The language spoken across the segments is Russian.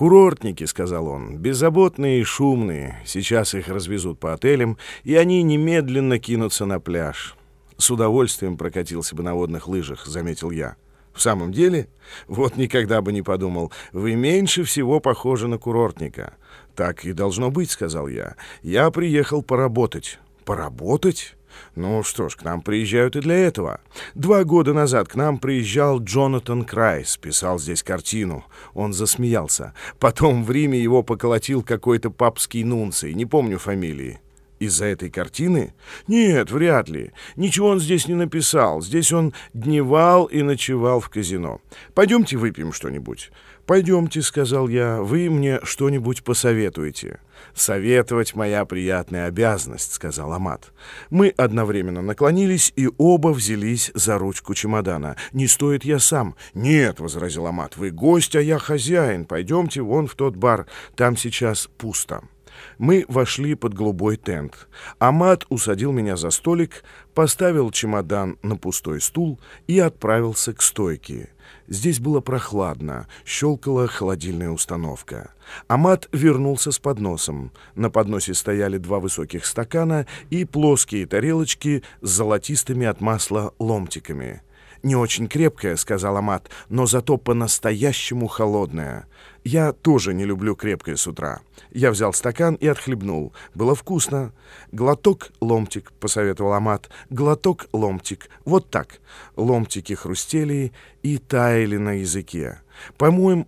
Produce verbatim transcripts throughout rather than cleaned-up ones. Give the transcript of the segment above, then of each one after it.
«Курортники», — сказал он, — «беззаботные и шумные. Сейчас их развезут по отелям, и они немедленно кинутся на пляж». «С удовольствием прокатился бы на водных лыжах», — заметил я. «В самом деле? Вот никогда бы не подумал. Вы меньше всего похожи на курортника». «Так и должно быть», — сказал я. «Я приехал поработать». «Поработать? Ну что ж, к нам приезжают и для этого. Два года назад к нам приезжал Джонатан Крайс, писал здесь картину». Он засмеялся. «Потом в Риме его поколотил какой-то папский нунций, не помню фамилии». «Из-за этой картины?» «Нет, вряд ли. Ничего он здесь не написал. Здесь он дневал и ночевал в казино. Пойдемте выпьем что-нибудь». «Пойдемте», — сказал я, — «вы мне что-нибудь посоветуете». «Советовать моя приятная обязанность», — сказал Амат. Мы одновременно наклонились и оба взялись за ручку чемодана. «Не стоит, я сам». «Нет», — возразил Амат, — «вы гость, а я хозяин. Пойдемте вон в тот бар. Там сейчас пусто». Мы вошли под голубой тент. Амат усадил меня за столик, поставил чемодан на пустой стул и отправился к стойке. Здесь было прохладно, щелкала холодильная установка. Амат вернулся с подносом. На подносе стояли два высоких стакана и плоские тарелочки с золотистыми от масла ломтиками. «Не очень крепкая», — сказал Амат, — «но зато по-настоящему холодная». Я тоже не люблю крепкое с утра. Я взял стакан и отхлебнул. Было вкусно. «Глоток, ломтик», — посоветовал Амат. «Глоток, ломтик». Вот так. Ломтики хрустели и таяли на языке. По-моему...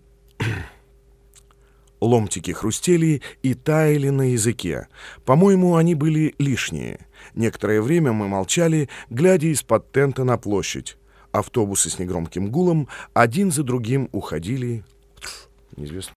Ломтики хрустели и таяли на языке. По-моему, они были лишние. Некоторое время мы молчали, глядя из-под тента на площадь. Автобусы с негромким гулом один за другим уходили. Неизвестно.